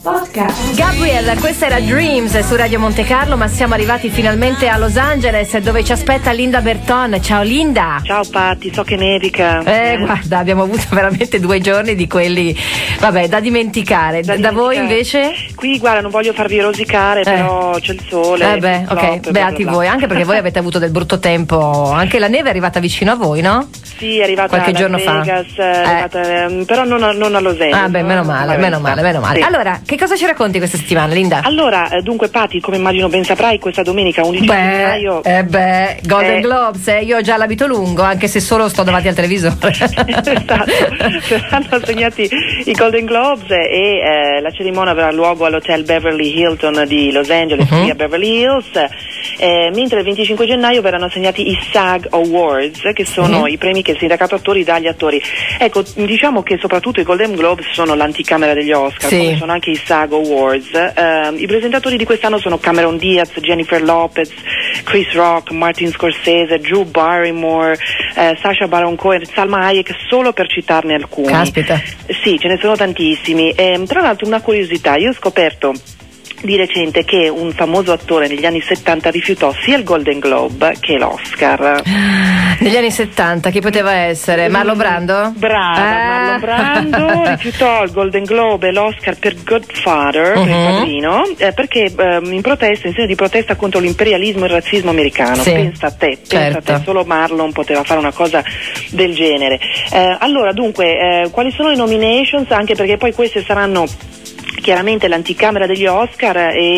Podcast. Gabriel, questa era Dreams su Radio Monte Carlo, ma siamo arrivati finalmente a Los Angeles dove ci aspetta Linda Berton. Ciao Linda. Ciao Patti, so che nevica. Guarda, abbiamo avuto veramente 2 giorni di quelli, vabbè, da dimenticare. Da voi invece? Qui, guarda, non voglio farvi rosicare, però c'è il sole. Ok, beati voi, anche perché voi avete avuto del brutto tempo. Anche la neve è arrivata vicino a voi, no? Sì, è arrivata qualche giorno Vegas, fa. Però non a Los Angeles. Meno male. Sì. Allora, che cosa ci racconti questa settimana, Linda? Allora, dunque Patti, come immagino ben saprai, questa domenica 11 gennaio Golden Globes, io ho già l'abito lungo, anche se solo sto davanti al televisore. Esatto, saranno assegnati i Golden Globes e la cerimonia avrà luogo all'hotel Beverly Hilton di Los Angeles, qui a Beverly Hills, mentre il 25 gennaio verranno assegnati i SAG Awards, che sono i premi che il sindacato attori dà agli attori. Ecco, diciamo che soprattutto i Golden Globes sono l'anticamera degli Oscar, come sono anche i SAG Awards. I presentatori di quest'anno sono Cameron Diaz, Jennifer Lopez, Chris Rock, Martin Scorsese, Drew Barrymore, Sacha Baron Cohen, Salma Hayek, solo per citarne alcuni. Caspita. Sì, ce ne sono tantissimi. Tra l'altro, una curiosità, io ho scoperto di recente che un famoso attore negli anni 70 rifiutò sia il Golden Globe che l'Oscar. Negli anni 70 chi poteva essere? Marlon Brando? Brava, Marlon Brando rifiutò il Golden Globe e l'Oscar per Godfather, per il padrino, perché in segno di protesta contro l'imperialismo e il razzismo americano. Pensa a te, solo Marlon poteva fare una cosa del genere. Allora, dunque, quali sono le nominations? Anche perché poi queste saranno chiaramente l'anticamera degli Oscar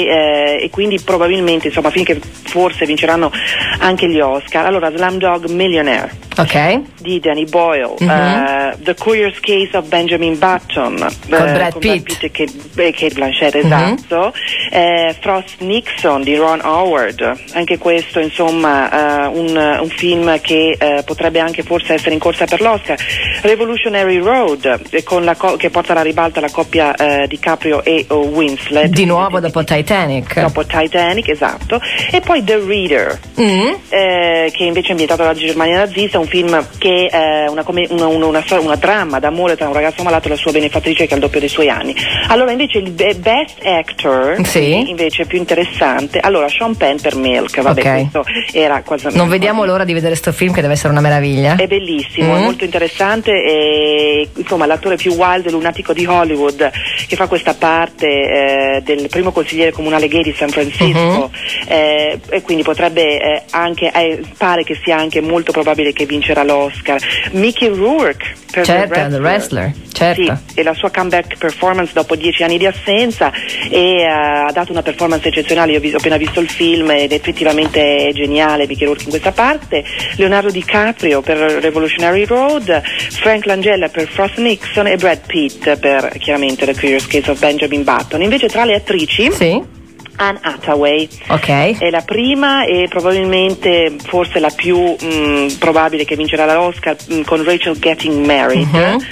e quindi probabilmente, insomma, finché forse vinceranno anche gli Oscar. Allora, Slumdog Millionaire di Danny Boyle, The Curious Case of Benjamin Button con Brad Pitt e Kate Blanchett, esatto. Frost Nixon di Ron Howard, anche questo insomma un film che potrebbe anche forse essere in corsa per l'Oscar. Revolutionary Road che porta alla ribalta la coppia DiCaprio e Winslet di nuovo dopo Titanic, esatto. E poi The Reader, che invece è ambientato alla Germania nazista, un film che è una dramma d'amore tra un ragazzo malato e la sua benefattrice che ha il doppio dei suoi anni. Allora invece il Best Actor invece è più interessante. Allora, Sean Penn per Milk, questo era quasi. Non vediamo l'ora di vedere sto film, che deve essere una meraviglia. È bellissimo, è molto interessante e insomma l'attore più wild e lunatico di Hollywood, che fa questa parte del primo consigliere comunale gay di San Francisco, e quindi potrebbe pare che sia anche molto probabile che vincerà l'Oscar. Mickey Rourke per The Wrestler. Sì, e la sua comeback performance dopo 10 anni di assenza, e ha dato una performance eccezionale. Io ho appena visto il film ed effettivamente è geniale Mickey Rourke in questa parte. Leonardo DiCaprio per Revolutionary Road, Frank Langella per Frost Nixon e Brad Pitt per chiaramente The Curious Case of Benjamin Button. Invece tra le attrici Anne Hathaway è la prima e probabilmente forse la più probabile che vincerà l'Oscar, con Rachel Getting Married,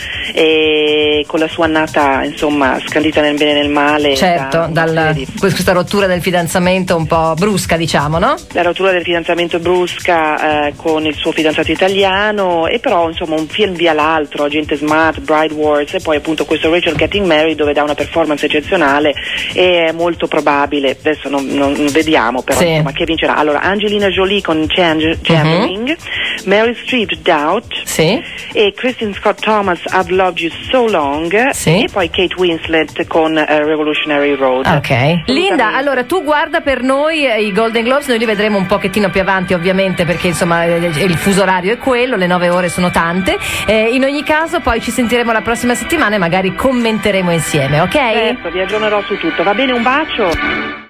e con la sua annata insomma scandita nel bene e nel male, questa rottura del fidanzamento un po' brusca, diciamo, no? La rottura del fidanzamento brusca con il suo fidanzato italiano, e però insomma un film via l'altro, Agente Smart, Bride Wars, e poi appunto questo Rachel Getting Married, dove dà una performance eccezionale e è molto probabile, adesso non vediamo però insomma che vincerà. Allora, Angelina Jolie con Changeling, Meryl Streep Doubt, e Kristen Scott Thomas I've Loved You So Long, e poi Kate Winslet con Revolutionary Road. Linda, allora tu guarda per noi i Golden Globes, noi li vedremo un pochettino più avanti ovviamente, perché insomma il fuso orario è quello, le 9 ore sono tante, in ogni caso poi ci sentiremo la prossima settimana e magari commenteremo insieme, ok? Certo, vi aggiornerò su tutto. Va bene, un bacio.